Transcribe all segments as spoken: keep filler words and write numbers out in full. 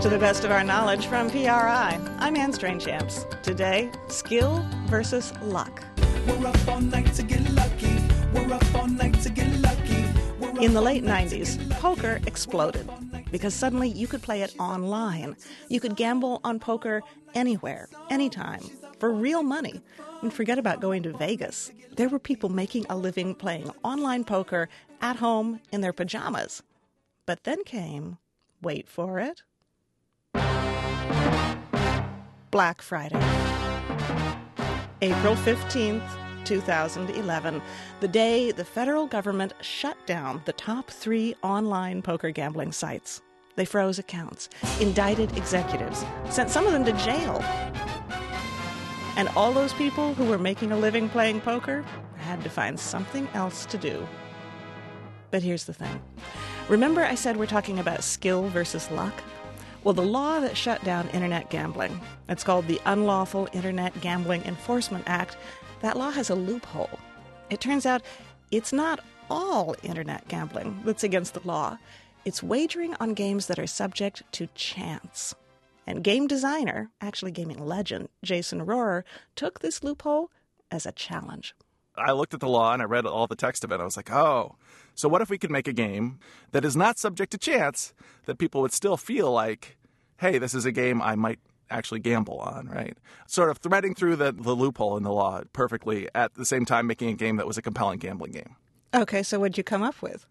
to the best of our knowledge from P R I. I'm Anne Strange-Champs. Today, skill versus luck. We're up all night to get lucky. We're up all night to get lucky. In the late nineties, poker exploded because suddenly you could play it online. You could gamble on poker anywhere, anytime, for real money. And forget about going to Vegas. There were people making a living playing online poker at home in their pajamas. But then came, wait for it, Black Friday. April fifteenth, two thousand eleven, the day the federal government shut down the top three online poker gambling sites. They froze accounts, indicted executives, sent some of them to jail. And all those people who were making a living playing poker had to find something else to do. But here's the thing. Remember I said we're talking about skill versus luck? Well, the law that shut down internet gambling, it's called the Unlawful Internet Gambling Enforcement Act, that law has a loophole. It turns out it's not all internet gambling that's against the law. It's wagering on games that are subject to chance. And game designer, actually gaming legend, Jason Rohrer, took this loophole as a challenge. I looked at the law and I read all the text of it. I was like, oh, so what if we could make a game that is not subject to chance, that people would still feel like, hey, this is a game I might actually gamble on, right? Sort of threading through the, the loophole in the law perfectly, at the same time making a game that was a compelling gambling game. Okay, so what'd you come up with?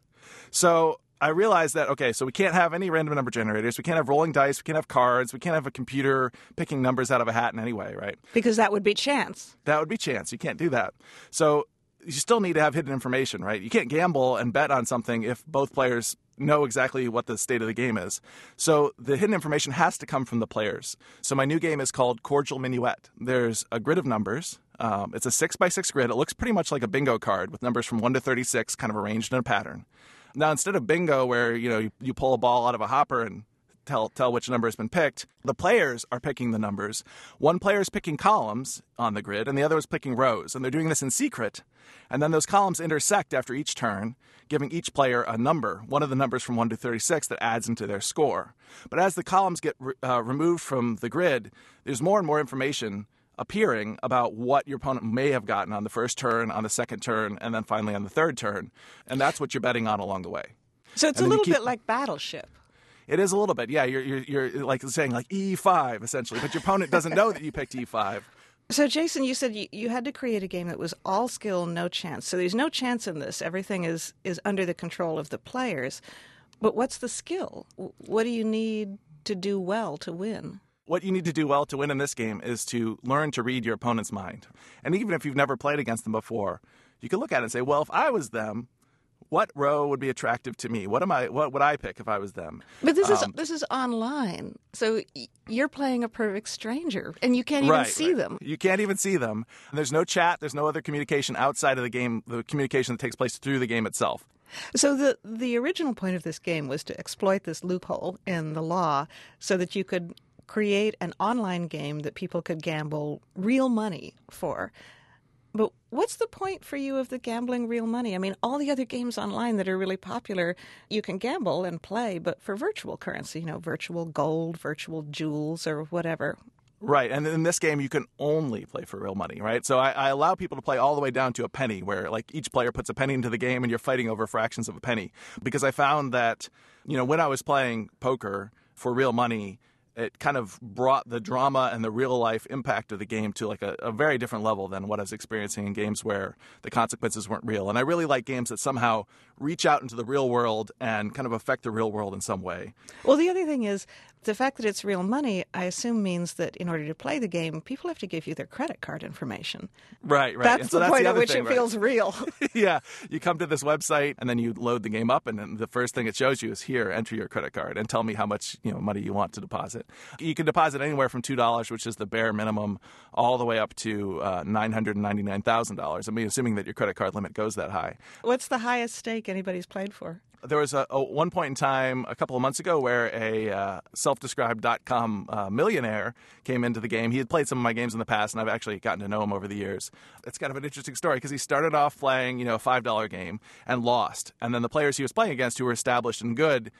So I realized that, okay, so we can't have any random number generators. We can't have rolling dice. We can't have cards. We can't have a computer picking numbers out of a hat in any way, right? Because that would be chance. That would be chance. You can't do that. So you still need to have hidden information, right? You can't gamble and bet on something if both players know exactly what the state of the game is. So the hidden information has to come from the players. So my new game is called Cordial Minuet. There's a grid of numbers. Um, it's a six by six grid. It looks pretty much like a bingo card with numbers from one to thirty-six kind of arranged in a pattern. Now, instead of bingo where, you know, you, you pull a ball out of a hopper and tell tell which number has been picked, the players are picking the numbers. One player is picking columns on the grid, and the other is picking rows. And they're doing this in secret. And then those columns intersect after each turn, giving each player a number, one of the numbers from one to thirty-six that adds into their score. But as the columns get re- uh, removed from the grid, there's more and more information appearing about what your opponent may have gotten on the first turn, on the second turn, and then finally on the third turn. And that's what you're betting on along the way. So it's And a then you little keep- bit like Battleship. It is a little bit, yeah. You're, you're, you're like saying like E five, essentially. But your opponent doesn't know that you picked E five. So, Jason, you said you, you had to create a game that was all skill, no chance. So there's no chance in this. Everything is, is under the control of the players. But what's the skill? What do you need to do well to win? What you need to do well to win in this game is to learn to read your opponent's mind. And even if you've never played against them before, you can look at it and say, well, if I was them, what row would be attractive to me? What am I? What would I pick if I was them? But this is Um, this is online, so y- you're playing a perfect stranger, and you can't even right, see right. them. You can't even see them. And there's no chat. There's no other communication outside of the game, the communication that takes place through the game itself. So the the original point of this game was to exploit this loophole in the law so that you could create an online game that people could gamble real money for. But what's the point for you of the gambling real money? I mean, all the other games online that are really popular, you can gamble and play, but for virtual currency, you know, virtual gold, virtual jewels, or whatever. Right, and in this game, you can only play for real money, right? So I, I allow people to play all the way down to a penny, where like each player puts a penny into the game and you're fighting over fractions of a penny. Because I found that, you know, when I was playing poker for real money, it kind of brought the drama and the real-life impact of the game to like a, a very different level than what I was experiencing in games where the consequences weren't real. And I really like games that somehow reach out into the real world and kind of affect the real world in some way. Well, the other thing is, the fact that it's real money, I assume, means that in order to play the game, people have to give you their credit card information. Right, right. That's And so the that's point the at other which thing, it right? feels real. Yeah, you come to this website and then you load the game up, and then the first thing it shows you is here, enter your credit card and tell me how much you know money you want to deposit. You can deposit anywhere from two dollars, which is the bare minimum, all the way up to uh, nine hundred ninety-nine thousand dollars. I mean, assuming that your credit card limit goes that high. What's the highest stake anybody's played for? There was a, a one point in time a couple of months ago where a uh, self-described dot-com uh, millionaire came into the game. He had played some of my games in the past, and I've actually gotten to know him over the years. It's kind of an interesting story because he started off playing, you know, a five dollar game and lost. And then the players he was playing against, who were established and good,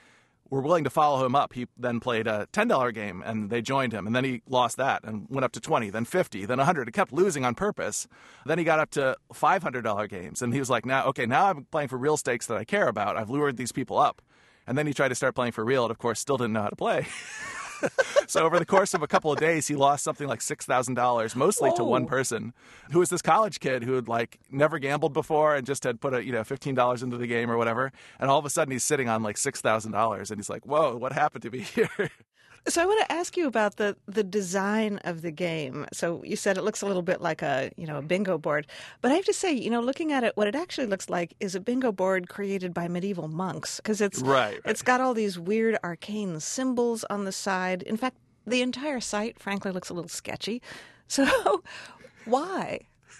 were willing to follow him up. He then played a ten dollar game, and they joined him. And then he lost that and went up to twenty, then fifty, then one hundred. He kept losing on purpose. Then he got up to five hundred dollar games. And he was like, now, okay, now I'm playing for real stakes that I care about. I've lured these people up. And then he tried to start playing for real and, of course, still didn't know how to play. So over the course of a couple of days, he lost something like six thousand dollars, mostly Whoa. to one person, who was this college kid who had like never gambled before and just had put a, you know, fifteen dollars into the game or whatever. And all of a sudden he's sitting on like six thousand dollars and he's like, whoa, what happened to me here? So I want to ask you about the, the design of the game. So you said it looks a little bit like a, you know, a bingo board. But I have to say, you know, looking at it, what it actually looks like is a bingo board created by medieval monks, because it's Right, right. it's got all these weird arcane symbols on the side. In fact, the entire site, frankly, looks a little sketchy. So why?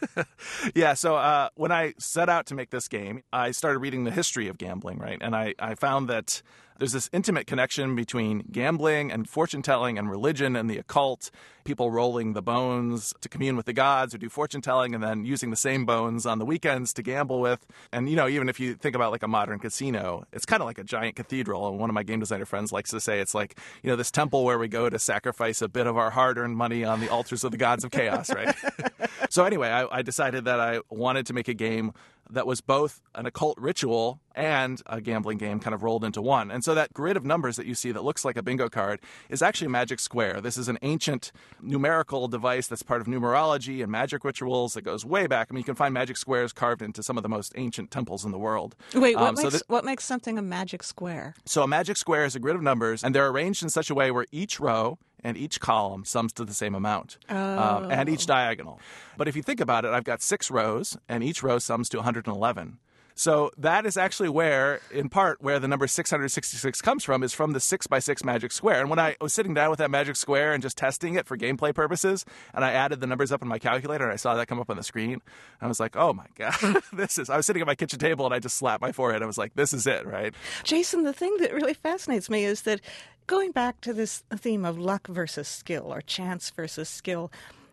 Yeah, so uh, when I set out to make this game, I started reading the history of gambling, right? And I, I found that there's this intimate connection between gambling and fortune-telling and religion and the occult, people rolling the bones to commune with the gods or do fortune-telling and then using the same bones on the weekends to gamble with. And, you know, even if you think about like a modern casino, it's kind of like a giant cathedral. And one of my game designer friends likes to say it's like, you know, this temple where we go to sacrifice a bit of our hard-earned money on the altars of the gods of chaos, right? So anyway, I, I decided that I wanted to make a game that was both an occult ritual and a gambling game kind of rolled into one. And so that grid of numbers that you see that looks like a bingo card is actually Magic Square. This is an ancient numerical device that's part of numerology and magic rituals that goes way back. I mean, you can find magic squares carved into some of the most ancient temples in the world. Wait, what, Um, so makes, th- what makes something a magic square? So a magic square is a grid of numbers, and they're arranged in such a way where each row and each column sums to the same amount, um, and each diagonal. But if you think about it, I've got six rows, and each row sums to one hundred eleven. So that is actually where, in part, where the number six hundred sixty-six comes from, is from the six by six magic square. And when I was sitting down with that magic square and just testing it for gameplay purposes, and I added the numbers up in my calculator, and I saw that come up on the screen, I was like, oh my God, this is, I was sitting at my kitchen table, and I just slapped my forehead. I was like, this is it, right? Jason, the thing that really fascinates me is that going back to this theme of luck versus skill or chance versus skill,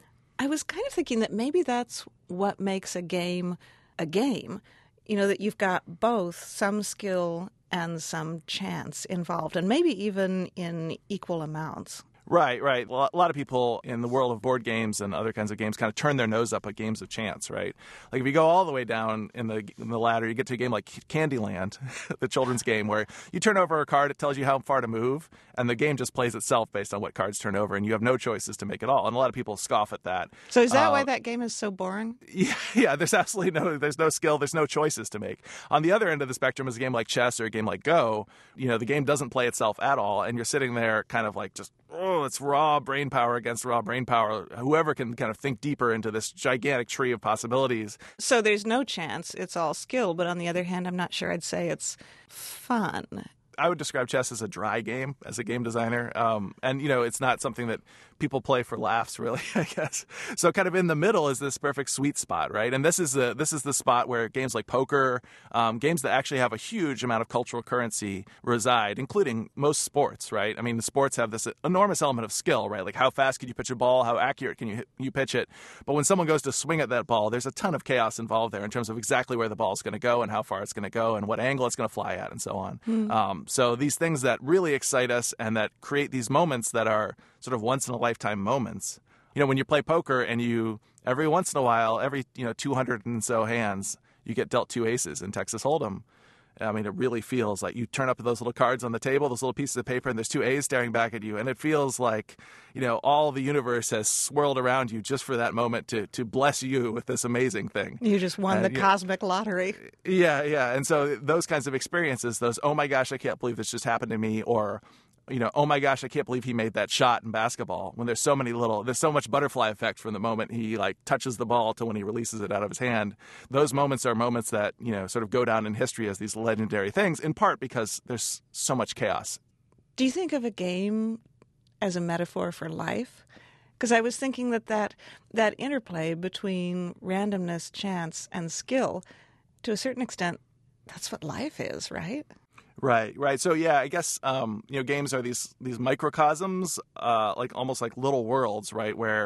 I was kind of thinking that maybe that's what makes a game a game. You know, that you've got both some skill and some chance involved, and maybe even in equal amounts. Right, right. Well, a lot of people in the world of board games and other kinds of games kind of turn their nose up at games of chance, right? Like if you go all the way down in the in the ladder, you get to a game like Candyland, the children's game, where you turn over a card, it tells you how far to move, and the game just plays itself based on what cards turn over, and you have no choices to make it all. And a lot of people scoff at that. So is that Uh, why that game is so boring? Yeah, yeah, there's absolutely no there's no skill, there's no choices to make. On the other end of the spectrum is a game like chess or a game like Go. You know, the game doesn't play itself at all, and you're sitting there kind of like just, oh, it's raw brain power against raw brain power. Whoever can kind of think deeper into this gigantic tree of possibilities. So there's no chance, it's all skill, but on the other hand, I'm not sure I'd say it's fun. I would describe chess as a dry game as a game designer. Um, and, you know, it's not something that people play for laughs, really, I guess. So kind of in the middle is this perfect sweet spot, right? And this is the, this is the spot where games like poker, um, games that actually have a huge amount of cultural currency reside, including most sports, right? I mean, the sports have this enormous element of skill, right? Like how fast can you pitch a ball? How accurate can you hit, you pitch it? But when someone goes to swing at that ball, there's a ton of chaos involved there in terms of exactly where the ball is going to go and how far it's going to go and what angle it's going to fly at and so on. Mm. Um, so these things that really excite us and that create these moments that are sort of once-in-a-lifetime moments. You know, when you play poker and you, every once in a while, every, you know, two hundred and so hands, you get dealt two aces in Texas Hold'em. I mean, it really feels like you turn up those little cards on the table, those little pieces of paper, and there's two A's staring back at you. And it feels like, you know, all the universe has swirled around you just for that moment to to bless you with this amazing thing. You just won and, the you cosmic know, lottery. Yeah, yeah. And so those kinds of experiences, those, oh my gosh, I can't believe this just happened to me, or, you know, oh my gosh, I can't believe he made that shot in basketball. When there's so many little, there's so much butterfly effect from the moment he like touches the ball to when he releases it out of his hand. Those moments are moments that, you know, sort of go down in history as these legendary things, in part because there's so much chaos. Do you think of a game as a metaphor for life? Because I was thinking that, that that interplay between randomness, chance, and skill, to a certain extent, that's what life is, right? Right, right. So yeah, I guess um, you know, games are these these microcosms, uh, like almost like little worlds, right, where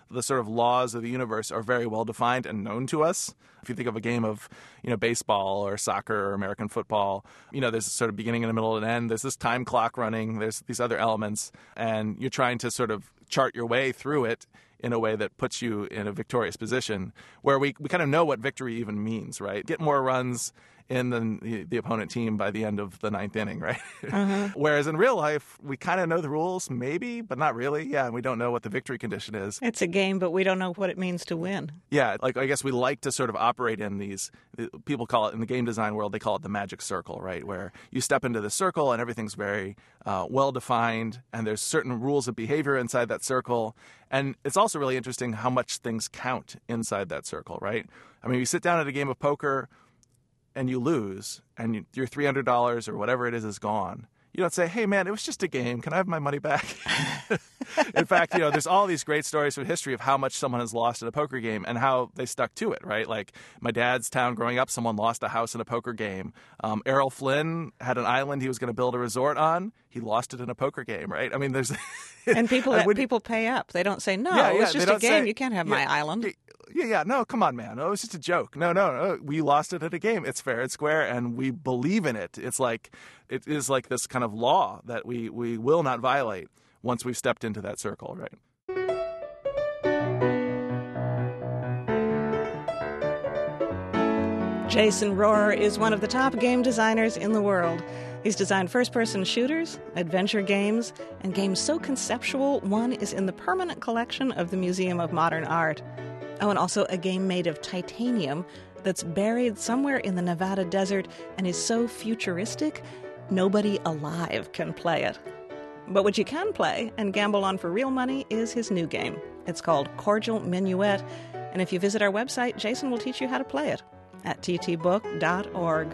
the sort of laws of the universe are very well defined and known to us. If you think of a game of, you know, baseball or soccer or American football, you know, there's a sort of beginning and a middle and an end. There's this time clock running. There's these other elements, and you're trying to sort of chart your way through it in a way that puts you in a victorious position where we, we kind of know what victory even means, right? Get more runs in the, the opponent team by the end of the ninth inning, right? Uh-huh. Whereas in real life, we kind of know the rules, maybe, but not really. Yeah, and we don't know what the victory condition is. It's a game, but we don't know what it means to win. Yeah, like I guess we like to sort of operate in these, people call it, in the game design world, they call it the magic circle, right? Where you step into the circle and everything's very uh, well-defined, and there's certain rules of behavior inside that circle. And it's also really interesting how much things count inside that circle, right? I mean, you sit down at a game of poker and you lose, and you, your three hundred dollars or whatever it is is gone. You don't say, hey, man, it was just a game. Can I have my money back? In fact, you know, there's all these great stories from history of how much someone has lost in a poker game and how they stuck to it, right? Like my dad's town growing up, someone lost a house in a poker game. Um, Errol Flynn had an island he was going to build a resort on. He lost it in a poker game, right? I mean, there's... and people when, people pay up. They don't say, no, yeah, it was yeah, just a game. Say, you can't have yeah, my island. Yeah, yeah, no, come on, man. Oh, it was just a joke. No, no, no. We lost it at a game. It's fair, it's square, and we believe in it. It's like, it is like this kind of law that we, we will not violate once we've stepped into that circle, right? Jason Rohrer is one of the top game designers in the world. He's designed first-person shooters, adventure games, and games so conceptual, one is in the permanent collection of the Museum of Modern Art. Oh, and also a game made of titanium that's buried somewhere in the Nevada desert and is so futuristic, nobody alive can play it. But what you can play and gamble on for real money is his new game. It's called Cordial Minuet, and if you visit our website, Jason will teach you how to play it at t t book dot org.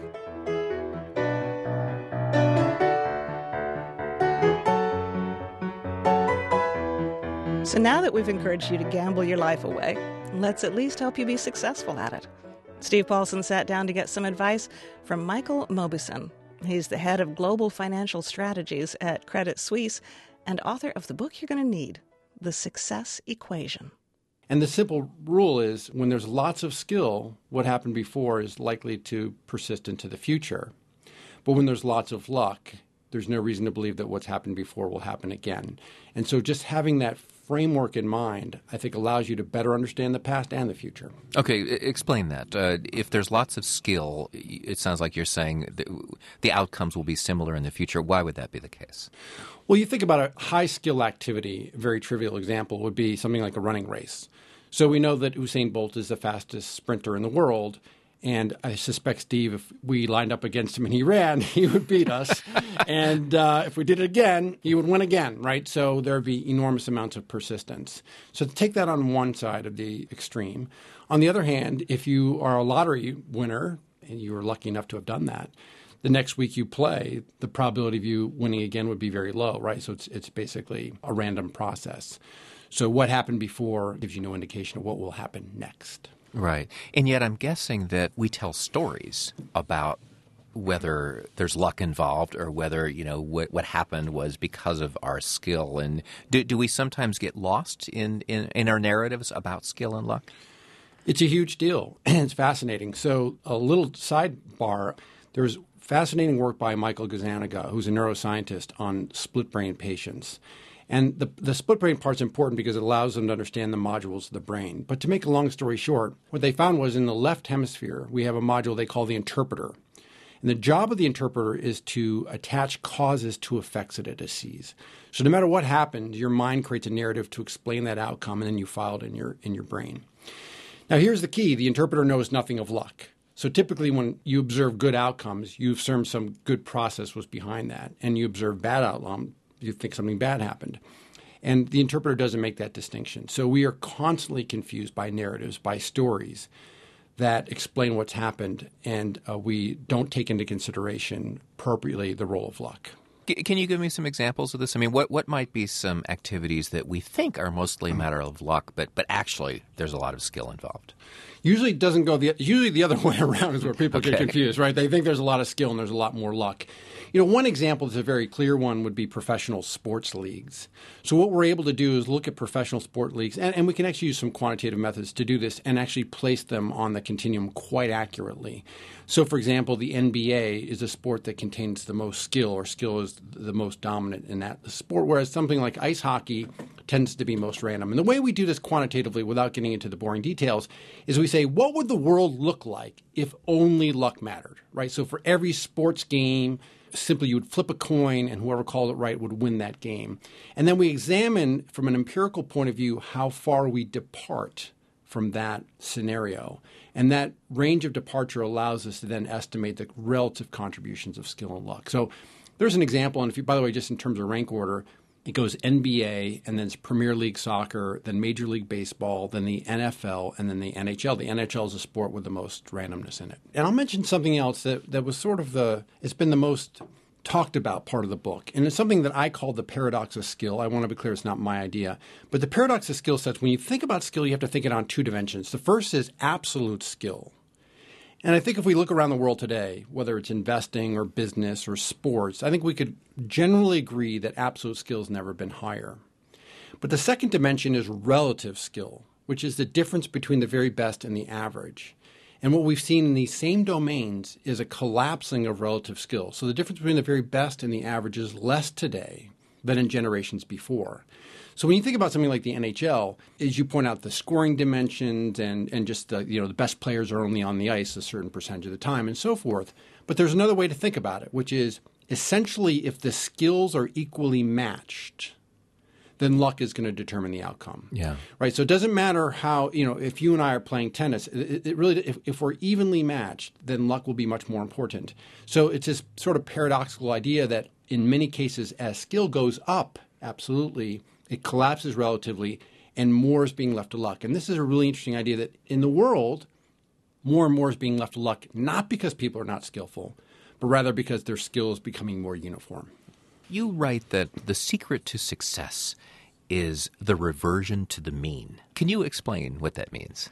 So now that we've encouraged you to gamble your life away, let's at least help you be successful at it. Steve Paulson sat down to get some advice from Michael Mauboussin. He's the head of global financial strategies at Credit Suisse and author of the book you're going to need, The Success Equation. And the simple rule is when there's lots of skill, what happened before is likely to persist into the future. But when there's lots of luck, there's no reason to believe that what's happened before will happen again. And so just having that framework in mind, I think, allows you to better understand the past and the future. Okay, explain that. Uh, if there's lots of skill, it sounds like you're saying that the outcomes will be similar in the future. Why would that be the case? Well, you think about a high-skill activity, a very trivial example would be something like a running race. So we know that Usain Bolt is the fastest sprinter in the world, and I suspect, Steve, if we lined up against him and he ran, he would beat us. and uh, if we did it again, he would win again, right? So there would be enormous amounts of persistence. So to take that on one side of the extreme. On the other hand, if you are a lottery winner, and you were lucky enough to have done that, the next week you play, the probability of you winning again would be very low, right? So it's it's basically a random process. So what happened before gives you no indication of what will happen next. Right. And yet I'm guessing that we tell stories about whether there's luck involved or whether, you know, what, what happened was because of our skill. And do, do we sometimes get lost in, in, in our narratives about skill and luck? It's a huge deal. It's fascinating. So a little sidebar, there's fascinating work by Michael Gazzaniga, who's a neuroscientist, on split brain patients. And the, the split brain part's important because it allows them to understand the modules of the brain. But to make a long story short, what they found was in the left hemisphere, we have a module they call the interpreter. And the job of the interpreter is to attach causes to effects that it sees. So no matter what happens, your mind creates a narrative to explain that outcome, and then you file it in your, in your brain. Now here's the key. The interpreter knows nothing of luck. So typically when you observe good outcomes, you assume some good process was behind that. And you observe bad outcomes, you think something bad happened. And the interpreter doesn't make that distinction. So we are constantly confused by narratives, by stories that explain what's happened, and uh, we don't take into consideration appropriately the role of luck. C- Can you give me some examples of this? I mean, what, what might be some activities that we think are mostly a matter of luck, but, but actually there's a lot of skill involved? Usually it doesn't go the usually the other way around is where people Okay. get confused, right? They think there's a lot of skill and there's a lot more luck. You know, one example that's a very clear one would be professional sports leagues. So what we're able to do is look at professional sport leagues, and, and we can actually use some quantitative methods to do this and actually place them on the continuum quite accurately. So, for example, the N B A is a sport that contains the most skill, or skill is the most dominant in that sport, whereas something like ice hockey tends to be most random. And the way we do this quantitatively, without getting into the boring details, is we say, what would the world look like if only luck mattered, right? So for every sports game, simply you would flip a coin and whoever called it right would win that game. And then we examine from an empirical point of view how far we depart from that scenario. And that range of departure allows us to then estimate the relative contributions of skill and luck. So there's an example, and if you, by the way, just in terms of rank order, it goes N B A, and then it's Premier League Soccer, then Major League Baseball, then the N F L, and then the N H L. The N H L is a sport with the most randomness in it. And I'll mention something else that, that was sort of the – it's been the most talked about part of the book. And it's something that I call the paradox of skill. I want to be clear, it's not my idea. But the paradox of skill says when you think about skill, you have to think it on two dimensions. The first is absolute skill. And I think if we look around the world today, whether it's investing or business or sports, I think we could generally agree that absolute skill has never been higher. But the second dimension is relative skill, which is the difference between the very best and the average. And what we've seen in these same domains is a collapsing of relative skill. So the difference between the very best and the average is less today than in generations before. So when you think about something like the N H L, as you point out, the scoring dimensions and, and just the, you know, the best players are only on the ice a certain percentage of the time and so forth. But there's another way to think about it, which is essentially if the skills are equally matched, then luck is going to determine the outcome. Yeah. Right. So it doesn't matter how, you know, if you and I are playing tennis, it, it really, if, if we're evenly matched, then luck will be much more important. So it's this sort of paradoxical idea that in many cases, as skill goes up, absolutely, it collapses relatively, and more is being left to luck. And this is a really interesting idea that in the world, more and more is being left to luck, not because people are not skillful, but rather because their skill is becoming more uniform. You write that the secret to success is the reversion to the mean. Can you explain what that means?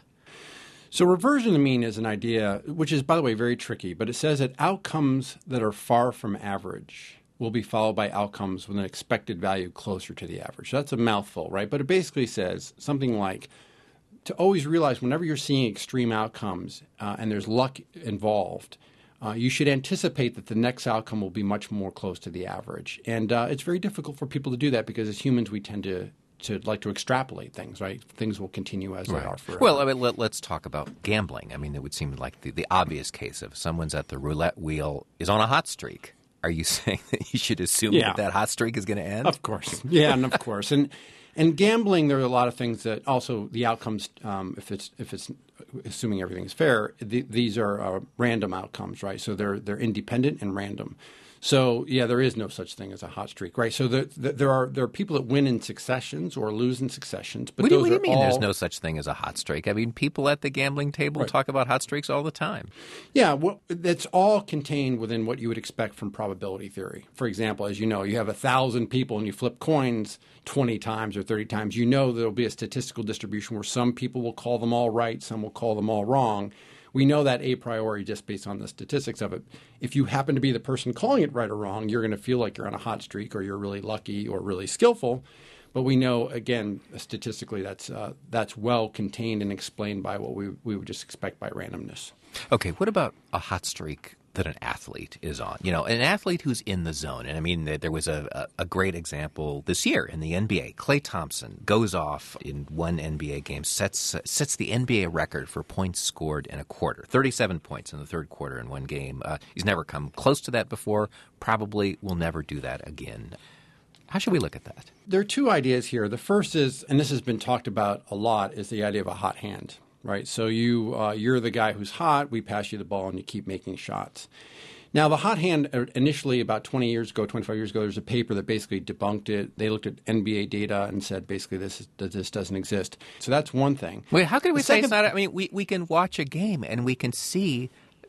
So reversion to the mean is an idea, which is, by the way, very tricky, but it says that outcomes that are far from average will be followed by outcomes with an expected value closer to the average. So that's a mouthful, right? But it basically says something like to always realize whenever you're seeing extreme outcomes uh, and there's luck involved, uh, you should anticipate that the next outcome will be much more close to the average. And uh, it's very difficult for people to do that because as humans we tend to to like to extrapolate things, right? Things will continue as Right. they are forever. Well, I mean, let, let's talk about gambling. I mean, it would seem like the, the obvious case of someone's at the roulette wheel is on a hot streak. Are you saying that you should assume Yeah. that that hot streak is going to end? Of course. Yeah, and of course. And and gambling, there are a lot of things that also the outcomes, um, if it's if it's assuming everything is fair, the, these are uh, random outcomes, right? So they're they're independent and random. So yeah, there is no such thing as a hot streak, right? So there, there are there are people that win in successions or lose in successions, but What do, you- those what do you are mean all, there's no such thing as a hot streak? I mean, people at the gambling table Right. talk about hot streaks all the time. Yeah, well, that's all contained within what you would expect from probability theory. For example, as you know, you have a thousand people and you flip coins twenty times or thirty times. You know there will be a statistical distribution where some people will call them all right, some will call them all wrong. We know that a priori just based on the statistics of it. If you happen to be the person calling it right or wrong, you're going to feel like you're on a hot streak or you're really lucky or really skillful. But we know, again, statistically, that's uh, that's well contained and explained by what we, we would just expect by randomness. Okay, what about a hot streak that an athlete is on? You know, an athlete who's in the zone. And I mean, there was a, a great example this year in the N B A. Klay Thompson goes off in one N B A game, sets sets the N B A record for points scored in a quarter. thirty-seven points in the third quarter in one game. Uh, he's never come close to that before, probably will never do that again. How should we look at that? There are two ideas here. The first is, and this has been talked about a lot, is the idea of a hot hand. Right, so you uh, you're the guy who's hot. We pass you the ball, and you keep making shots. Now, the hot hand initially, about twenty years ago, twenty-five years ago, there's a paper that basically debunked it. They looked at N B A data and said basically this is, that this doesn't exist. So that's one thing. Wait, how can we The say second- it's not? I mean, we, we can watch a game and we can see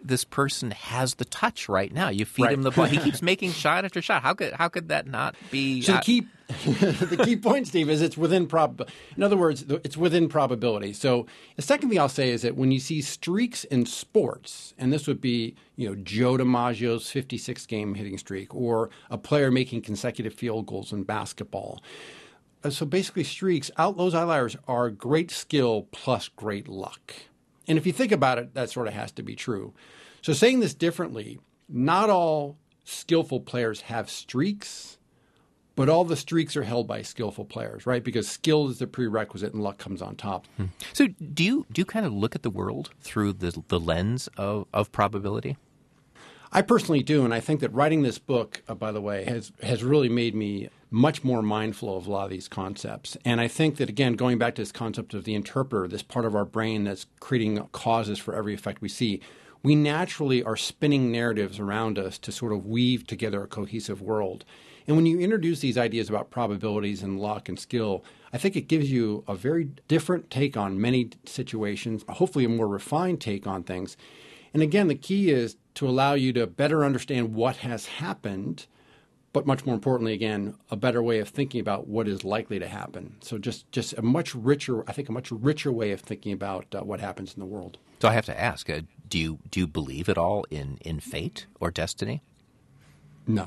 this person has the touch right now. You feed Right. him the ball. He keeps making shot after shot. How could how could that not be? So uh, the key, the key point, Steve, is it's within prob. In other words, it's within probability. So the second thing I'll say is that when you see streaks in sports, and this would be, you know, Joe DiMaggio's fifty-six game hitting streak, or a player making consecutive field goals in basketball. Uh, So basically, streaks, out those outliers are great skill plus great luck. And if you think about it, that sort of has to be true. So saying this differently, not all skillful players have streaks, but all the streaks are held by skillful players, right? Because skill is the prerequisite and luck comes on top. Hmm. So do you do you kind of look at the world through the the lens of, of probability? I personally do, and I think that writing this book, uh, by the way, has has really made me much more mindful of a lot of these concepts. And I think that, again, going back to this concept of the interpreter, this part of our brain that's creating causes for every effect we see, we naturally are spinning narratives around us to sort of weave together a cohesive world. And when you introduce these ideas about probabilities and luck and skill, I think it gives you a very different take on many situations, hopefully a more refined take on things. And again, the key is to allow you to better understand what has happened, but much more importantly, again, a better way of thinking about what is likely to happen. So just, just a much richer, I think a much richer way of thinking about uh, what happens in the world. So I have to ask, uh, do you do you believe at all in, in fate or destiny? No.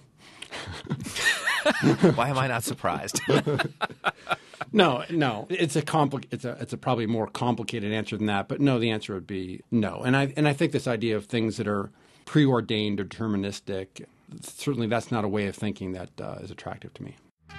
Why am I not surprised? No, no. It's a compli- It's a it's a probably more complicated answer than that. But no, the answer would be no. And I and I think this idea of things that are preordained or deterministic, certainly that's not a way of thinking that uh, is attractive to me.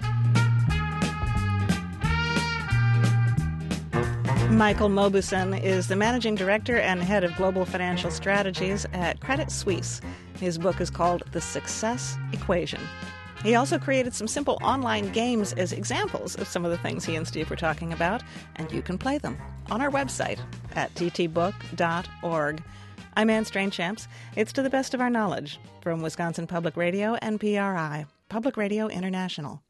Michael Mauboussin is the managing director and head of global financial strategies at Credit Suisse. His book is called The Success Equation. He also created some simple online games as examples of some of the things he and Steve were talking about, and you can play them on our website at t t book dot org. I'm Anne Strainchamps. It's To the Best of Our Knowledge from Wisconsin Public Radio and P R I, Public Radio International.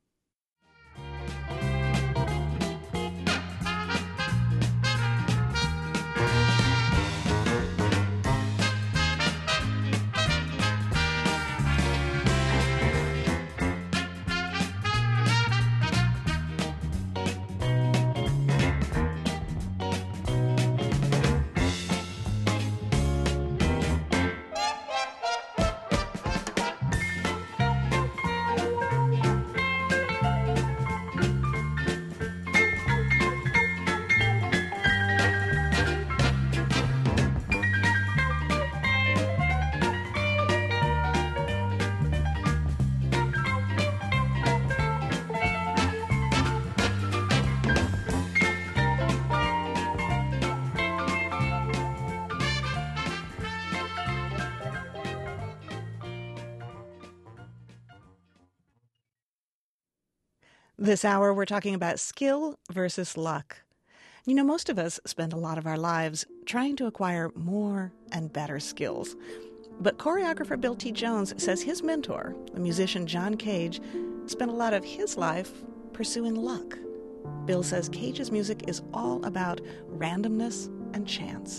This hour, we're talking about skill versus luck. You know, most of us spend a lot of our lives trying to acquire more and better skills. But choreographer Bill T. Jones says his mentor, the musician John Cage, spent a lot of his life pursuing luck. Bill says Cage's music is all about randomness and chance.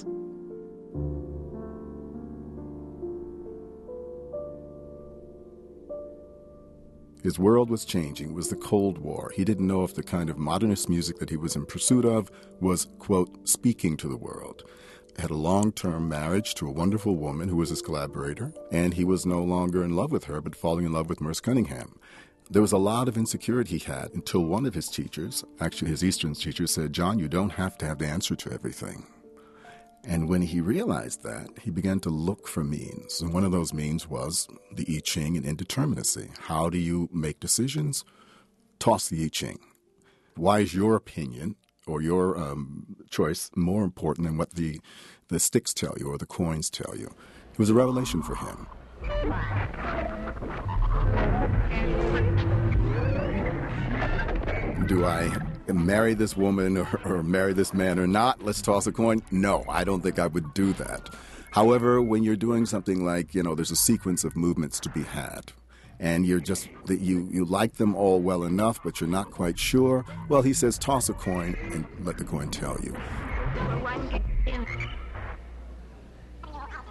His world was changing. It was the Cold War. He didn't know if the kind of modernist music that he was in pursuit of was, quote, speaking to the world. He had a long-term marriage to a wonderful woman who was his collaborator, and he was no longer in love with her, but falling in love with Merce Cunningham. There was a lot of insecurity he had until one of his teachers, actually his Eastern teacher, said, "John, you don't have to have the answer to everything." And when he realized that, he began to look for means. And one of those means was the I Ching and indeterminacy. How do you make decisions? Toss the I Ching. Why is your opinion or your um, choice more important than what the, the sticks tell you or the coins tell you? It was a revelation for him. Do I marry this woman or, or marry this man or not? Let's toss a coin. No, I don't think I would do that. However, when you're doing something like, you know, there's a sequence of movements to be had, and you're just, that you, you like them all well enough, but you're not quite sure, well, he says toss a coin and let the coin tell you.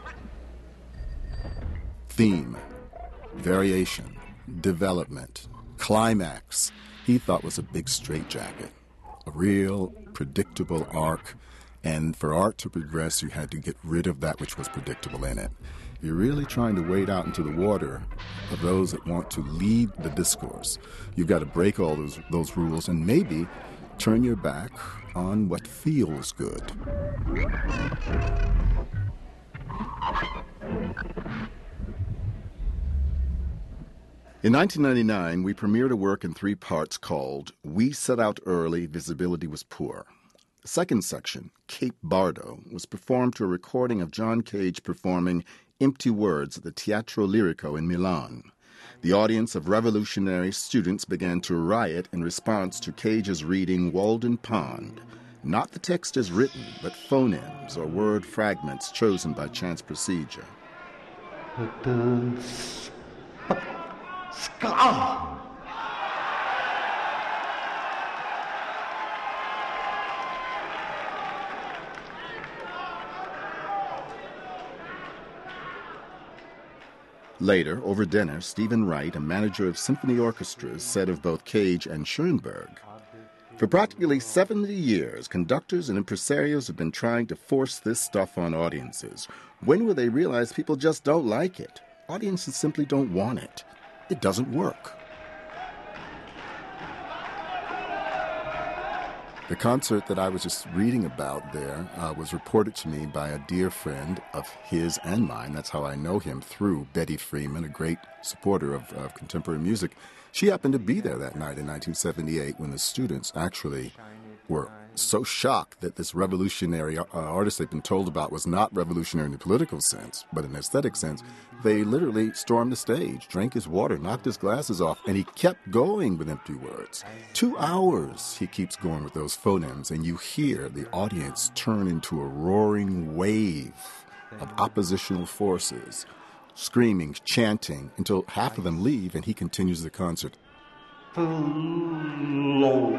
theme, variation, development, climax, he thought was a big straitjacket, a real predictable arc. And for art to progress, you had to get rid of that which was predictable in it. You're really trying to wade out into the water of those that want to lead the discourse. You've got to break all those, those rules and maybe turn your back on what feels good. In nineteen ninety-nine, we premiered a work in three parts called We Set Out Early, Visibility Was Poor. The second section, Cape Bardo, was performed to a recording of John Cage performing Empty Words at the Teatro Lirico in Milan. The audience of revolutionary students began to riot in response to Cage's reading Walden Pond. Not the text as written, but phonemes or word fragments chosen by chance procedure. Later, over dinner, Stephen Wright, a manager of symphony orchestras, said of both Cage and Schoenberg, "For practically seventy years, conductors and impresarios have been trying to force this stuff on audiences. When will they realize people just don't like it? Audiences simply don't want it. It doesn't work." The concert that I was just reading about there uh, was reported to me by a dear friend of his and mine. That's how I know him, through Betty Freeman, a great supporter of, of contemporary music. She happened to be there that night in nineteen seventy-eight when the students actually were so shocked that this revolutionary uh, artist they'd been told about was not revolutionary in the political sense, but in the aesthetic sense. They literally stormed the stage, drank his water, knocked his glasses off, and he kept going with Empty Words. Two hours he keeps going with those phonemes, and you hear the audience turn into a roaring wave of oppositional forces, screaming, chanting, until half of them leave, and he continues the concert. Flow.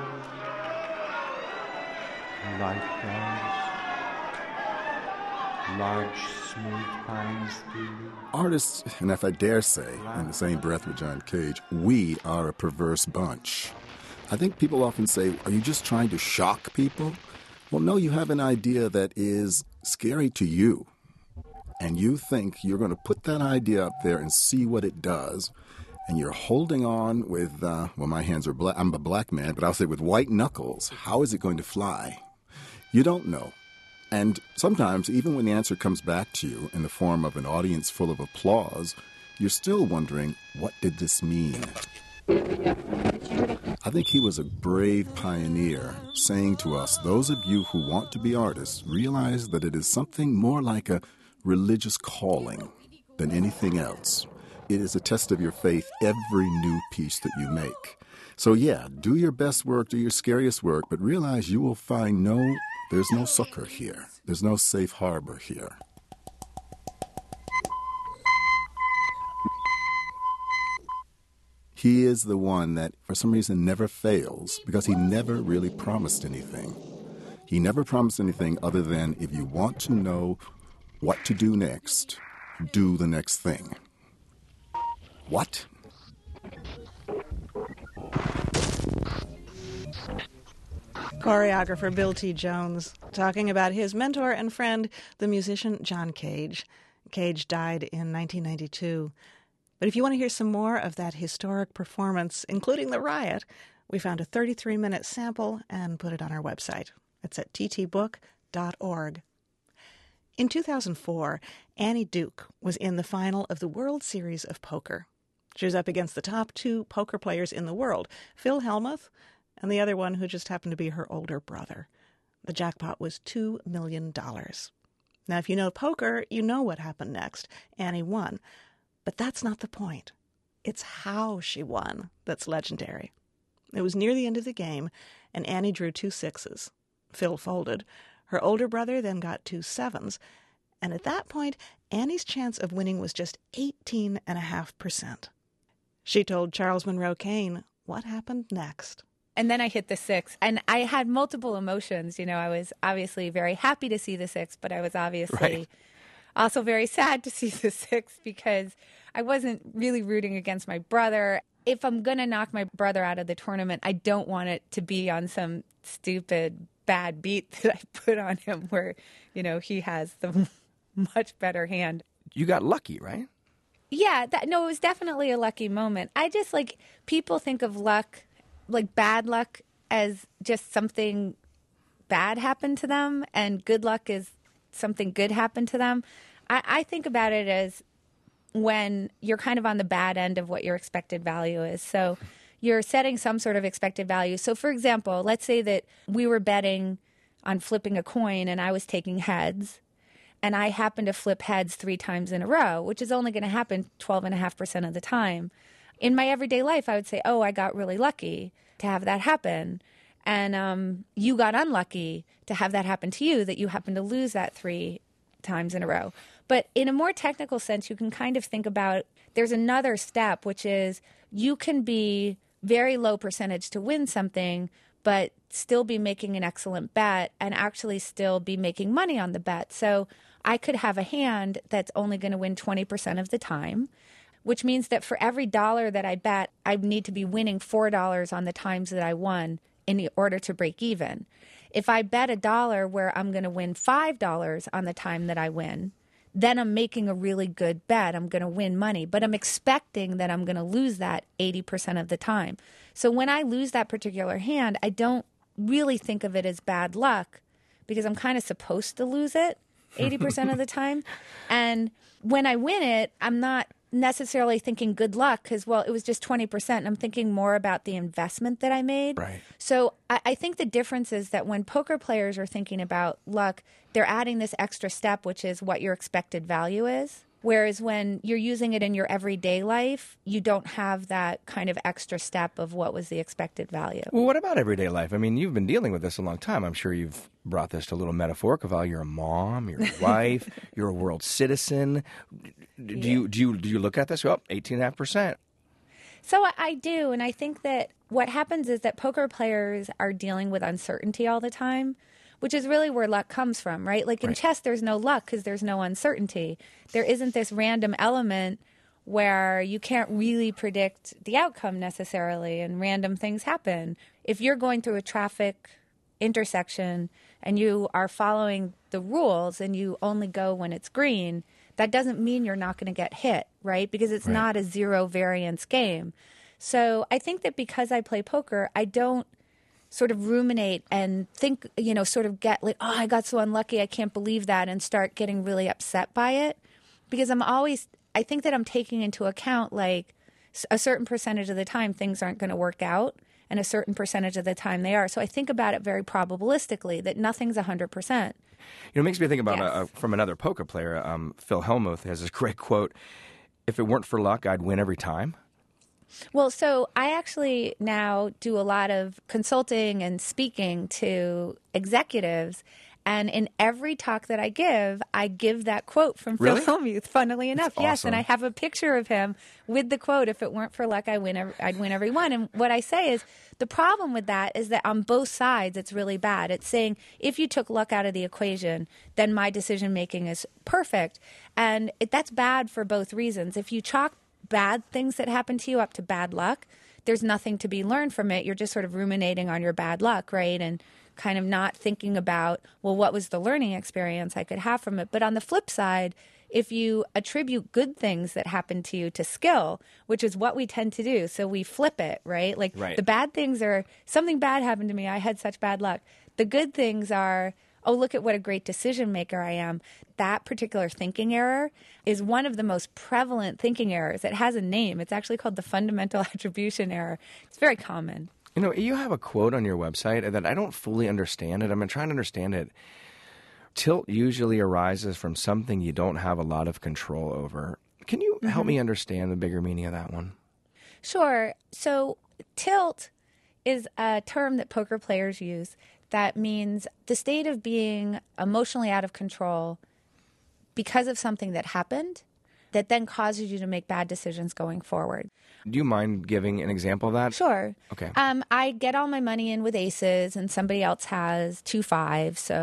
Like those large, smooth pines do. Artists, and if I dare say, in the same breath with John Cage, we are a perverse bunch. I think people often say, are you just trying to shock people? Well, no, you have an idea that is scary to you. And you think you're going to put that idea up there and see what it does. And you're holding on with, uh, well, my hands are black. I'm a black man, but I'll say with white knuckles. How is it going to fly? You don't know. And sometimes, even when the answer comes back to you in the form of an audience full of applause, you're still wondering, what did this mean? I think he was a brave pioneer, saying to us, those of you who want to be artists, realize that it is something more like a religious calling than anything else. It is a test of your faith every new piece that you make. So yeah, do your best work, do your scariest work, but realize you will find no, there's no succor here. There's no safe harbor here. He is the one that, for some reason, never fails because he never really promised anything. He never promised anything other than, if you want to know what to do next, do the next thing. What? Choreographer Bill T. Jones talking about his mentor and friend, the musician John Cage. Cage died in nineteen ninety-two. But if you want to hear some more of that historic performance, including the riot, we found a thirty-three minute sample and put it on our website. It's at t t book dot org. In two thousand four, Annie Duke was in the final of the World Series of Poker. She was up against the top two poker players in the world, Phil Hellmuth, and the other one who just happened to be her older brother. The jackpot was two million dollars. Now, if you know poker, you know what happened next. Annie won. But that's not the point. It's how she won that's legendary. It was near the end of the game, and Annie drew two sixes. Phil folded. Her older brother then got two sevens. And at that point, Annie's chance of winning was just eighteen point five percent. She told Charles Monroe Kane what happened next. And then I hit the six, and I had multiple emotions. You know, I was obviously very happy to see the six, but I was obviously, Right. also very sad to see the six because I wasn't really rooting against my brother. If I'm going to knock my brother out of the tournament, I don't want it to be on some stupid bad beat that I put on him where, you know, he has the much better hand. You got lucky, right? Yeah, that, no, it was definitely a lucky moment. I just like, people think of luck, like bad luck, as just something bad happened to them, and good luck is something good happened to them. I, I think about it as when you're kind of on the bad end of what your expected value is. So you're setting some sort of expected value. So for example, let's say that we were betting on flipping a coin and I was taking heads, and I happened to flip heads three times in a row, which is only going to happen twelve point five percent of the time. In my everyday life, I would say, oh, I got really lucky to have that happen. And um, you got unlucky to have that happen to you, that you happened to lose that three times in a row. But in a more technical sense, you can kind of think about, there's another step, which is you can be very low percentage to win something, but still be making an excellent bet and actually still be making money on the bet. So I could have a hand that's only going to win twenty percent of the time, which means that for every dollar that I bet, I need to be winning four dollars on the times that I won in order to break even. If I bet a dollar where I'm going to win five dollars on the time that I win, then I'm making a really good bet. I'm going to win money, but I'm expecting that I'm going to lose that eighty percent of the time. So when I lose that particular hand, I don't really think of it as bad luck because I'm kind of supposed to lose it eighty percent of the time. And when I win it, I'm not necessarily thinking good luck because, well, it was just twenty percent. I'm thinking more about the investment that I made. Right. So I, I think the difference is that when poker players are thinking about luck, they're adding this extra step, which is what your expected value is. Whereas when you're using it in your everyday life, you don't have that kind of extra step of what was the expected value. Well, what about everyday life? I mean, you've been dealing with this a long time. I'm sure you've brought this to a little metaphorical value. You're a mom, you're a wife, you're a world citizen. Do Yeah. you do you do you look at this? Oh, eighteen point five percent. So I- I do, and I think that what happens is that poker players are dealing with uncertainty all the time, which is really where luck comes from, right? Like in Right. chess, there's no luck because there's no uncertainty. There isn't this random element where you can't really predict the outcome necessarily, and random things happen. If you're going through a traffic intersection and you are following the rules and you only go when it's green, that doesn't mean you're not going to get hit, right? Because it's Right. not a zero variance game. So I think that because I play poker, I don't sort of ruminate and think, you know, sort of get like, oh, I got so unlucky, I can't believe that, and start getting really upset by it. Because I'm always, I think that I'm taking into account like s- a certain percentage of the time things aren't going to work out, and a certain percentage of the time they are. So I think about it very probabilistically, that nothing's one hundred percent. You know, it makes me think about Yes. a, a, from another poker player, um, Phil Hellmuth has this great quote: "If it weren't for luck, I'd win every time." Well, so I actually now do a lot of consulting and speaking to executives. And in every talk that I give, I give that quote from Really? Phil Hellmuth, funnily enough. Yes, and awesome. I have a picture of him with the quote, if it weren't for luck, I win every, I'd win every one. And what I say is the problem with that is that on both sides, it's really bad. It's saying if you took luck out of the equation, then my decision-making is perfect. And it, that's bad for both reasons. If you chalk bad things that happen to you up to bad luck, there's nothing to be learned from it. You're just sort of ruminating on your bad luck, right? And kind of not thinking about, well, what was the learning experience I could have from it? But on the flip side, if you attribute good things that happen to you to skill, which is what we tend to do, so we flip it, right? Like Right. the bad things are, something bad happened to me, I had such bad luck. The good things are, oh, look at what a great decision maker I am. That particular thinking error is one of the most prevalent thinking errors. It has a name. It's actually called the fundamental attribution error. It's very common. You know, you have a quote on your website that I don't fully understand it. I'm trying to understand it. Tilt usually arises from something you don't have a lot of control over. Can you help me understand the bigger meaning of that one? Sure. So tilt is a term that poker players use that means the state of being emotionally out of control because of something that happened that then causes you to make bad decisions going forward. Do you mind giving an example of that? Sure. Okay. Um, I get all my money in with aces and somebody else has two fives. So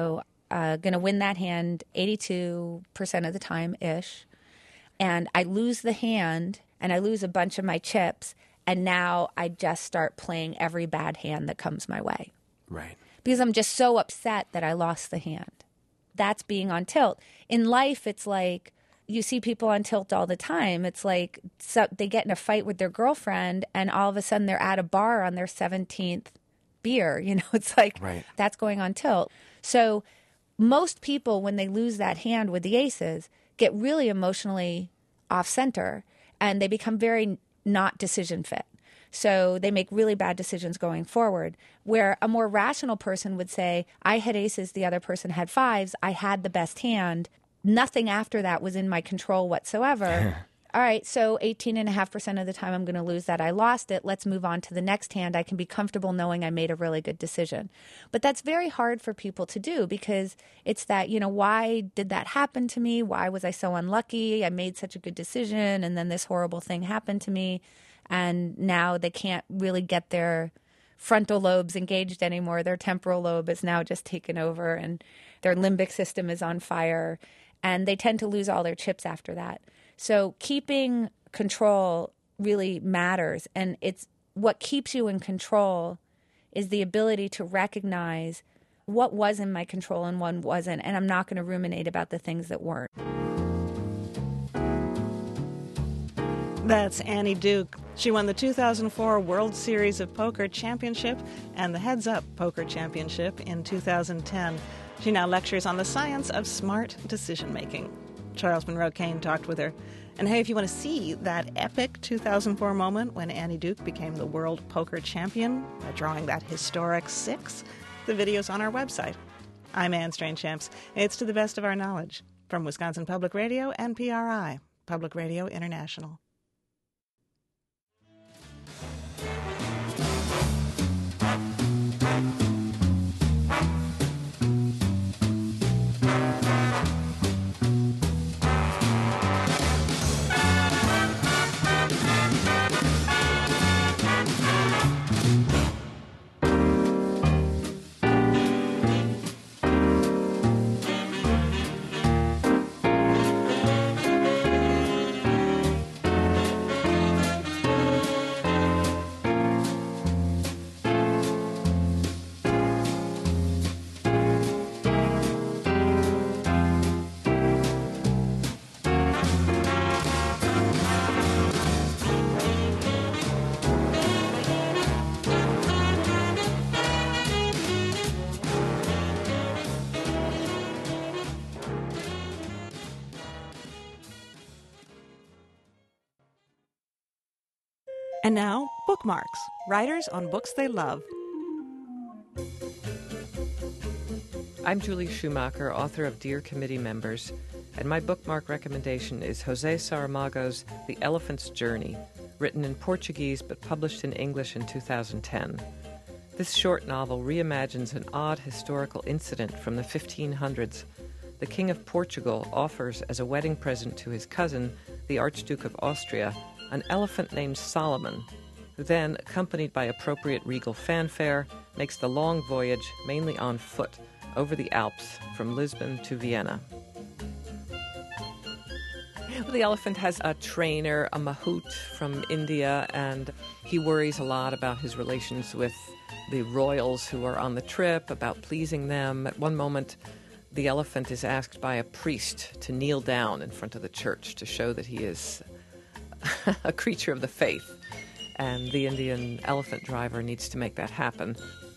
uh, going to win that hand eighty-two percent of the time-ish. And I lose the hand, and I lose a bunch of my chips, and now I just start playing every bad hand that comes my way. Right. Because I'm just so upset that I lost the hand. That's being on tilt. In life, it's like you see people on tilt all the time. It's like so they get in a fight with their girlfriend, and all of a sudden they're at a bar on their seventeenth beer. You know, it's like right. That's going on tilt. So most people, when they lose that hand with the aces, get really emotionally off-center, and they become very not decision fit. So they make really bad decisions going forward, where a more rational person would say, I had aces, the other person had fives, I had the best hand. Nothing after that was in my control whatsoever. All right, so eighteen point five percent of the time I'm going to lose that. I lost it. Let's move on to the next hand. I can be comfortable knowing I made a really good decision. But that's very hard for people to do because it's that, you know, why did that happen to me? Why was I so unlucky? I made such a good decision, and then this horrible thing happened to me. And now they can't really get their frontal lobes engaged anymore. Their temporal lobe is now just taken over, and their limbic system is on fire. And they tend to lose all their chips after that. So keeping control really matters. And it's what keeps you in control is the ability to recognize what was in my control and what wasn't. And I'm not going to ruminate about the things that weren't. That's Annie Duke. She won the two thousand four World Series of Poker Championship and the Heads Up Poker Championship in two thousand ten. She now lectures on the science of smart decision-making. Charles Monroe Kane talked with her. And hey, if you want to see that epic two thousand four moment when Annie Duke became the world poker champion by drawing that historic six, the video's on our website. I'm Anne Strange-Champs. It's To the Best of Our Knowledge from Wisconsin Public Radio and P R I, Public Radio International. And now, bookmarks. Writers on books they love. I'm Julie Schumacher, author of Dear Committee Members, and my bookmark recommendation is José Saramago's The Elephant's Journey, written in Portuguese but published in English in two thousand ten. This short novel reimagines an odd historical incident from the fifteen hundreds. The King of Portugal offers as a wedding present to his cousin, the Archduke of Austria, an elephant named Solomon, who then, accompanied by appropriate regal fanfare, makes the long voyage, mainly on foot, over the Alps from Lisbon to Vienna. The elephant has a trainer, a mahout from India, and he worries a lot about his relations with the royals who are on the trip, about pleasing them. At one moment, the elephant is asked by a priest to kneel down in front of the church to show that he is a creature of the faith, and the Indian elephant driver needs to make that happen.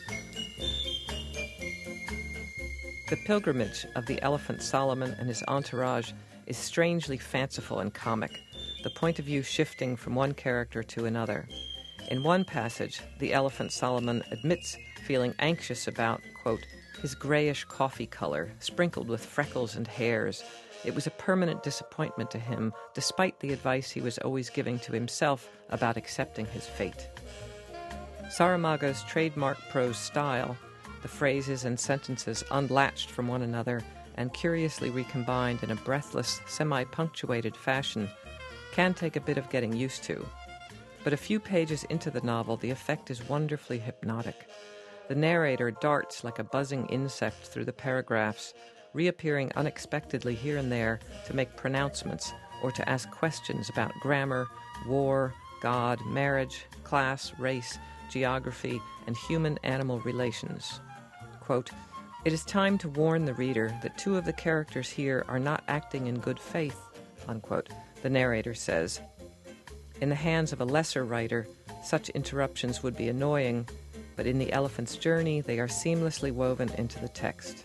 The pilgrimage of the elephant Solomon and his entourage is strangely fanciful and comic, the point of view shifting from one character to another. In one passage, the elephant Solomon admits feeling anxious about, quote, his grayish coffee color, sprinkled with freckles and hairs. It was a permanent disappointment to him, despite the advice he was always giving to himself about accepting his fate. Saramago's trademark prose style, the phrases and sentences unlatched from one another and curiously recombined in a breathless, semi-punctuated fashion, can take a bit of getting used to. But a few pages into the novel, the effect is wonderfully hypnotic. The narrator darts like a buzzing insect through the paragraphs, reappearing unexpectedly here and there to make pronouncements or to ask questions about grammar, war, God, marriage, class, race, geography, and human-animal relations. Quote, "It is time to warn the reader that two of the characters here are not acting in good faith," unquote, the narrator says. In the hands of a lesser writer, such interruptions would be annoying, but in The Elephant's Journey, they are seamlessly woven into the text.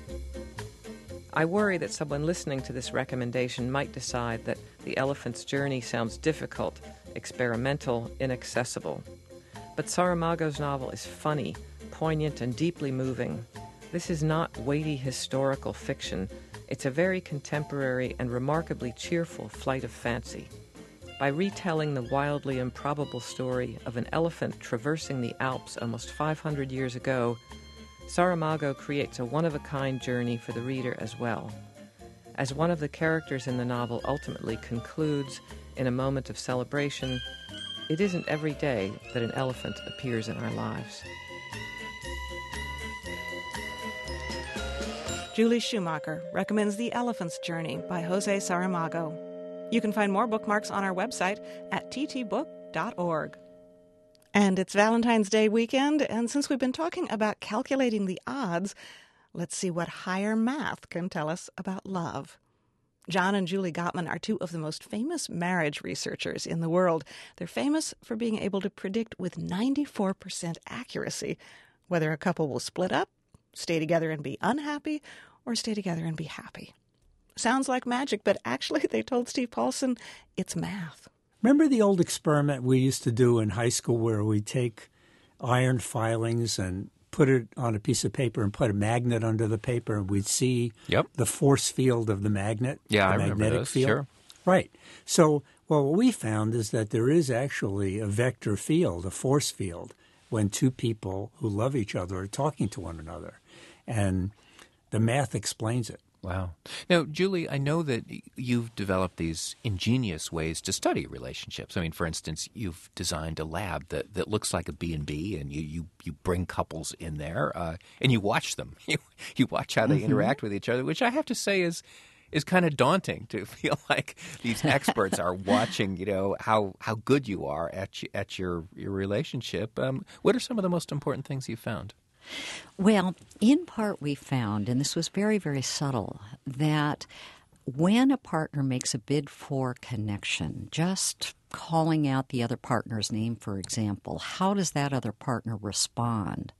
I worry that someone listening to this recommendation might decide that The Elephant's Journey sounds difficult, experimental, inaccessible. But Saramago's novel is funny, poignant, and deeply moving. This is not weighty historical fiction. It's a very contemporary and remarkably cheerful flight of fancy. By retelling the wildly improbable story of an elephant traversing the Alps almost five hundred years ago, Saramago creates a one-of-a-kind journey for the reader as well. As one of the characters in the novel ultimately concludes in a moment of celebration, it isn't every day that an elephant appears in our lives. Julie Schumacher recommends The Elephant's Journey by Jose Saramago. You can find more bookmarks on our website at t t book dot org. And it's Valentine's Day weekend, and since we've been talking about calculating the odds, let's see what higher math can tell us about love. John and Julie Gottman are two of the most famous marriage researchers in the world. They're famous for being able to predict with ninety-four percent accuracy whether a couple will split up, stay together and be unhappy, or stay together and be happy. Sounds like magic, but actually, they told Steve Paulson, it's math. Remember the old experiment we used to do in high school where we take iron filings and put it on a piece of paper and put a magnet under the paper, and we'd see yep. the force field of the magnet, yeah, the I magnetic remember those. field. Sure. Right. So well, what we found is that there is actually a vector field, a force field, when two people who love each other are talking to one another. And the math explains it. Wow. Now, Julie, I know that you've developed these ingenious ways to study relationships. I mean, for instance, you've designed a lab that, that looks like a B and B, and you, you, you bring couples in there, uh, and you watch them. You, you watch how they mm-hmm. interact with each other, which I have to say is is kind of daunting to feel like these experts are watching, you know, how, how good you are at, at your, your relationship. Um, what are some of the most important things you found? Well, in part we found, and this was very, very subtle, that when a partner makes a bid for connection, just calling out the other partner's name, for example, how does that other partner respond?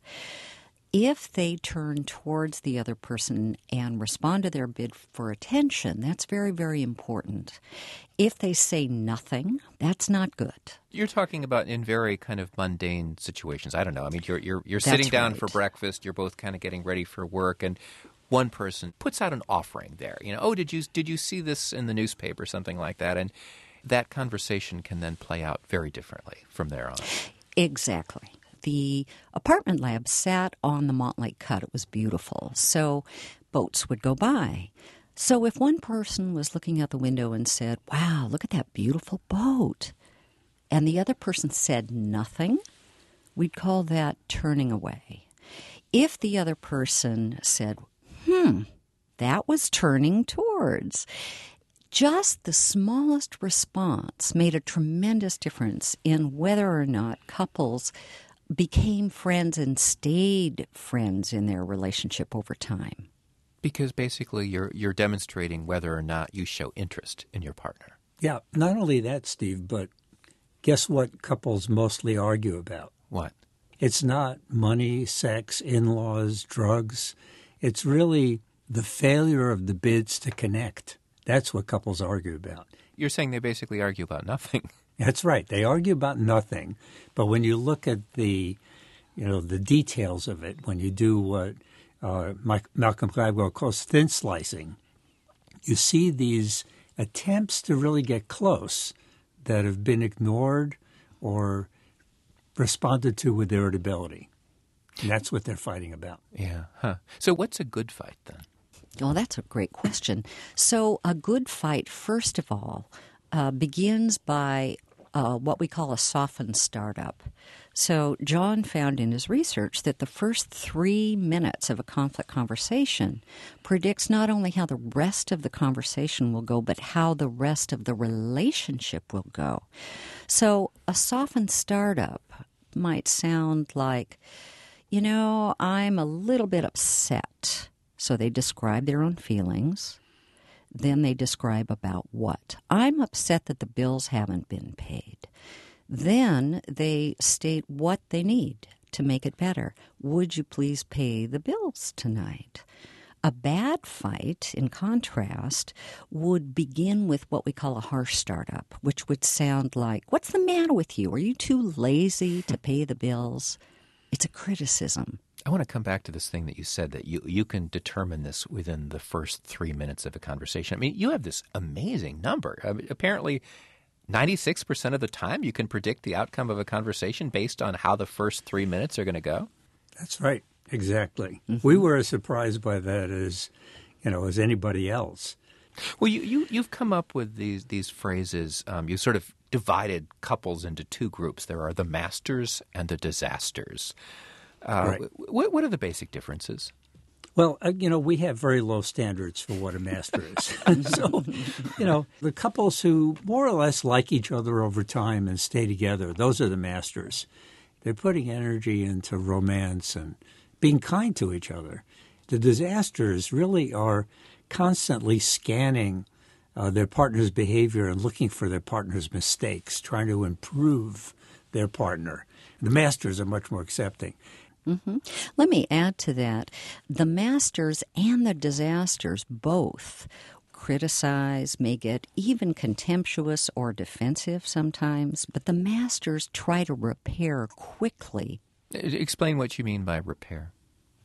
If they turn towards the other person and respond to their bid for attention, that's very, very important. If they say nothing, that's not good. You're talking about in very kind of mundane situations. I don't know. I mean, you're you're you're sitting down right. for breakfast. You're both kind of getting ready for work, and one person puts out an offering there. You know, oh, did you did you see this in the newspaper, something like that, and that conversation can then play out very differently from there on. Exactly. The apartment lab sat on the Montlake Cut. It was beautiful. So boats would go by. So if one person was looking out the window and said, wow, look at that beautiful boat, and the other person said nothing, we'd call that turning away. If the other person said, hmm, that was turning towards, just the smallest response made a tremendous difference in whether or not couples became friends and stayed friends in their relationship over time. Because basically you're you're demonstrating whether or not you show interest in your partner. Yeah, not only that, Steve, but guess what couples mostly argue about? What? It's not money, sex, in-laws, drugs. It's really the failure of the bids to connect. That's what couples argue about. You're saying they basically argue about nothing. That's right. They argue about nothing. But when you look at the, you know, the details of it, when you do what uh, Mike, Malcolm Gladwell calls thin slicing, you see these attempts to really get close that have been ignored or responded to with irritability. And that's what they're fighting about. Yeah. Huh. So what's a good fight then? Well, that's a great question. So a good fight, first of all, uh, begins by uh, what we call a softened startup. So John found in his research that the first three minutes of a conflict conversation predicts not only how the rest of the conversation will go, but how the rest of the relationship will go. So a softened startup might sound like, you know, I'm a little bit upset. So they describe their own feelings. Then they describe about what. I'm upset that the bills haven't been paid. Then they state what they need to make it better. Would you please pay the bills tonight? A bad fight, in contrast, would begin with what we call a harsh startup, which would sound like, what's the matter with you? Are you too lazy to pay the bills? It's a criticism. I want to come back to this thing that you said, that you, you can determine this within the first three minutes of a conversation. I mean, you have this amazing number. I mean, apparently, ninety-six percent of the time you can predict the outcome of a conversation based on how the first three minutes are going to go? That's right. Exactly. Mm-hmm. We were as surprised by that as, you know, as anybody else. Well, you, you, you've come up with these, these phrases. Um, you sort of divided couples into two groups. There are the masters and the disasters. Uh, right. what, what are the basic differences? Well, uh, you know, we have very low standards for what a master is. So, you know, the couples who more or less like each other over time and stay together, those are the masters. They're putting energy into romance and being kind to each other. The disasters really are constantly scanning uh, their partner's behavior and looking for their partner's mistakes, trying to improve their partner. The masters are much more accepting. Mm-hmm. Let me add to that. The masters and the disasters both criticize, may get even contemptuous or defensive sometimes, but the masters try to repair quickly. Explain what you mean by repair.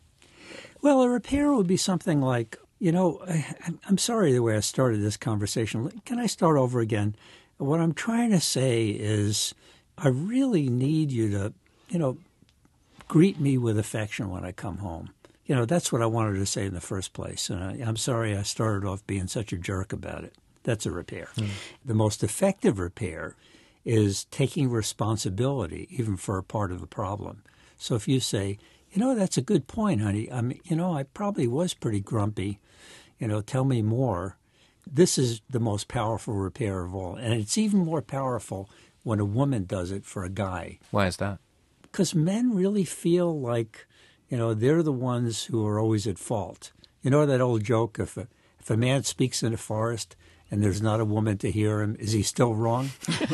Well, a repair would be something like, you know, I, I'm sorry the way I started this conversation. Can I start over again? What I'm trying to say is I really need you to, you know, greet me with affection when I come home. You know, that's what I wanted to say in the first place. And I, I'm sorry I started off being such a jerk about it. That's a repair. Mm. The most effective repair is taking responsibility even for a part of the problem. So if you say, you know, that's a good point, honey. I mean, you know, I probably was pretty grumpy. You know, tell me more. This is the most powerful repair of all. And it's even more powerful when a woman does it for a guy. Why is that? Because men really feel like, you know, they're the ones who are always at fault. You know that old joke, if a, if a man speaks in a forest and there's not a woman to hear him, is he still wrong?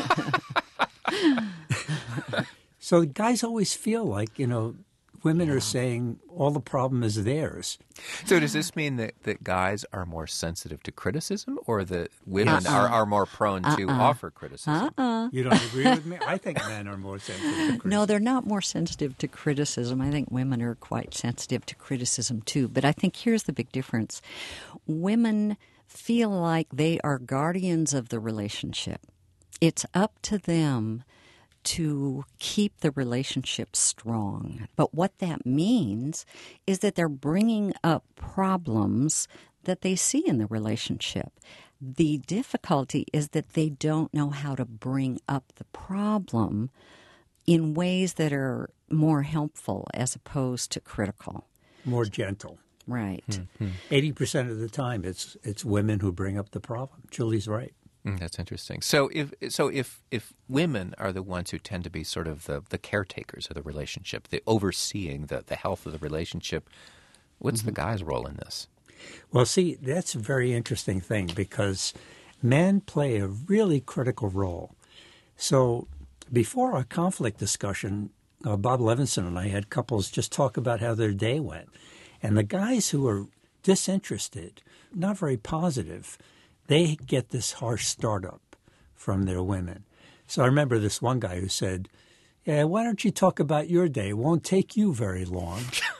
So guys always feel like, you know, women yeah. are saying all the problem is theirs. So does this mean that, that guys are more sensitive to criticism, or that women uh-uh. are, are more prone uh-uh. to offer criticism? Uh-uh. You don't agree with me? I think men are more sensitive to criticism. No, they're not more sensitive to criticism. I think women are quite sensitive to criticism too. But I think here's the big difference. Women feel like they are guardians of the relationship. It's up to them to keep the relationship strong. But what that means is that they're bringing up problems that they see in the relationship. The difficulty is that they don't know how to bring up the problem in ways that are more helpful as opposed to critical. More gentle. Right. Mm-hmm. eighty percent of the time it's it's women who bring up the problem. Julie's right. Mm, that's interesting. So if so if if women are the ones who tend to be sort of the, the caretakers of the relationship, the overseeing the, the health of the relationship, what's mm-hmm. the guy's role in this? Well, see, that's a very interesting thing because men play a really critical role. So before our conflict discussion, uh, Bob Levinson and I had couples just talk about how their day went. And the guys who are disinterested, not very positive, they get this harsh startup from their women. So I remember this one guy who said, yeah, why don't you talk about your day? It won't take you very long.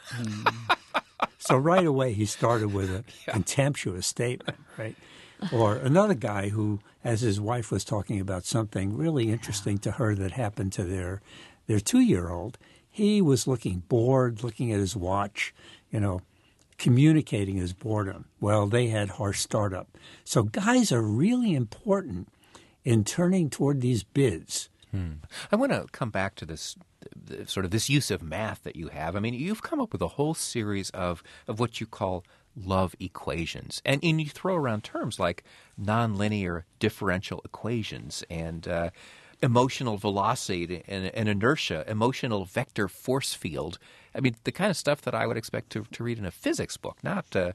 So right away he started with a yeah. contemptuous statement, right? Or another guy who, as his wife was talking about something really interesting to her that happened to their their two-year-old, he was looking bored, looking at his watch, you know, communicating his boredom. Well, they had harsh startup. So guys are really important in turning toward these bids Hmm. I want to come back to this the, sort of this use of math that you have. I mean, you've come up with a whole series of, of what you call love equations. And, and you throw around terms like nonlinear differential equations and uh, emotional velocity and, and inertia, emotional vector force field. I mean, the kind of stuff that I would expect to, to read in a physics book, not, uh,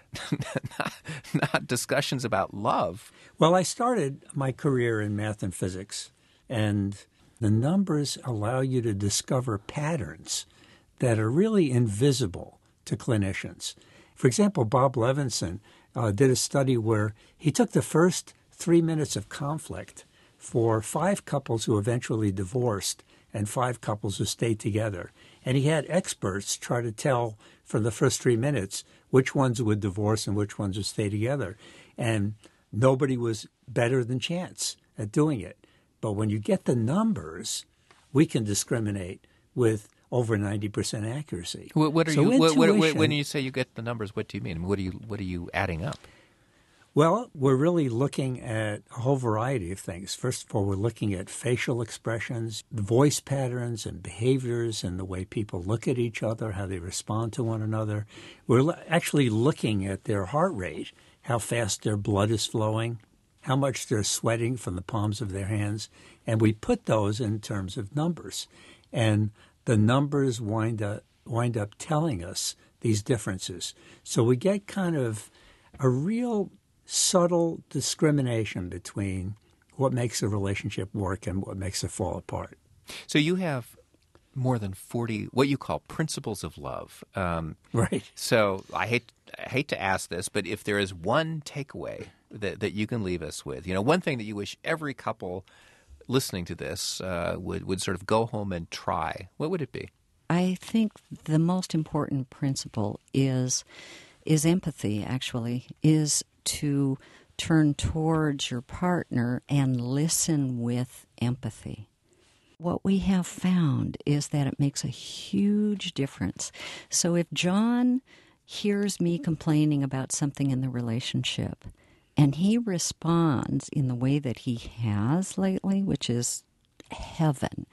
not not discussions about love. Well, I started my career in math and physics, and the numbers allow you to discover patterns that are really invisible to clinicians. For example, Bob Levinson uh, did a study where he took the first three minutes of conflict for five couples who eventually divorced and five couples who stayed together. And he had experts try to tell from the first three minutes which ones would divorce and which ones would stay together. And nobody was better than chance at doing it. But when you get the numbers, we can discriminate with over ninety percent accuracy. What, what are so you? What, what, intuition, when you say you get the numbers, what do you mean? What are you? What are you adding up? Well, we're really looking at a whole variety of things. First of all, we're looking at facial expressions, voice patterns and behaviors and the way people look at each other, how they respond to one another. We're actually looking at their heart rate, how fast their blood is flowing, how much they're sweating from the palms of their hands. And we put those in terms of numbers. And the numbers wind up, wind up telling us these differences. So we get kind of a real subtle discrimination between what makes a relationship work and what makes it fall apart. So you have more than forty what you call principles of love. Um, right. So I hate I hate to ask this, but if there is one takeaway that, that you can leave us with, you know, one thing that you wish every couple listening to this uh, would, would sort of go home and try, what would it be? I think the most important principle is is empathy, actually, is to turn towards your partner and listen with empathy. What we have found is that it makes a huge difference. So if John hears me complaining about something in the relationship and he responds in the way that he has lately, which is heaven,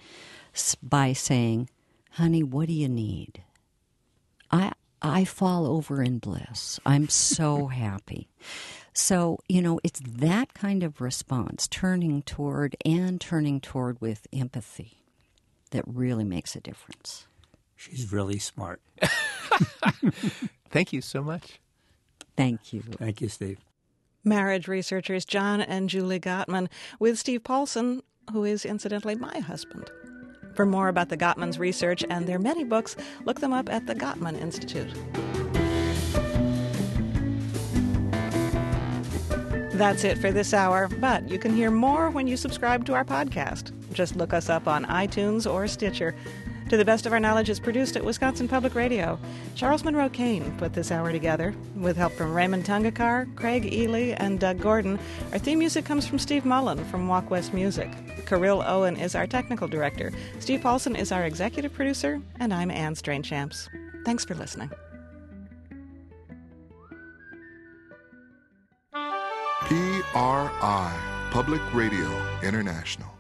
by saying, honey, what do you need? I I fall over in bliss. I'm so happy. So, you know, it's that kind of response, turning toward and turning toward with empathy, that really makes a difference. She's really smart. Thank you so much. Thank you. Thank you, Steve. Marriage researchers John and Julie Gottman with Steve Paulson, who is incidentally my husband. For more about the Gottmans' research and their many books, look them up at the Gottman Institute. That's it for this hour, but you can hear more when you subscribe to our podcast. Just look us up on iTunes or Stitcher. To the Best of Our Knowledge is produced at Wisconsin Public Radio. Charles Monroe Kane put this hour together, with help from Raymond Tungakar, Craig Ely, and Doug Gordon. Our theme music comes from Steve Mullen from Walk West Music. Kirill Owen is our technical director. Steve Paulson is our executive producer, and I'm Anne Strainchamps. Thanks for listening. P R I, Public Radio International.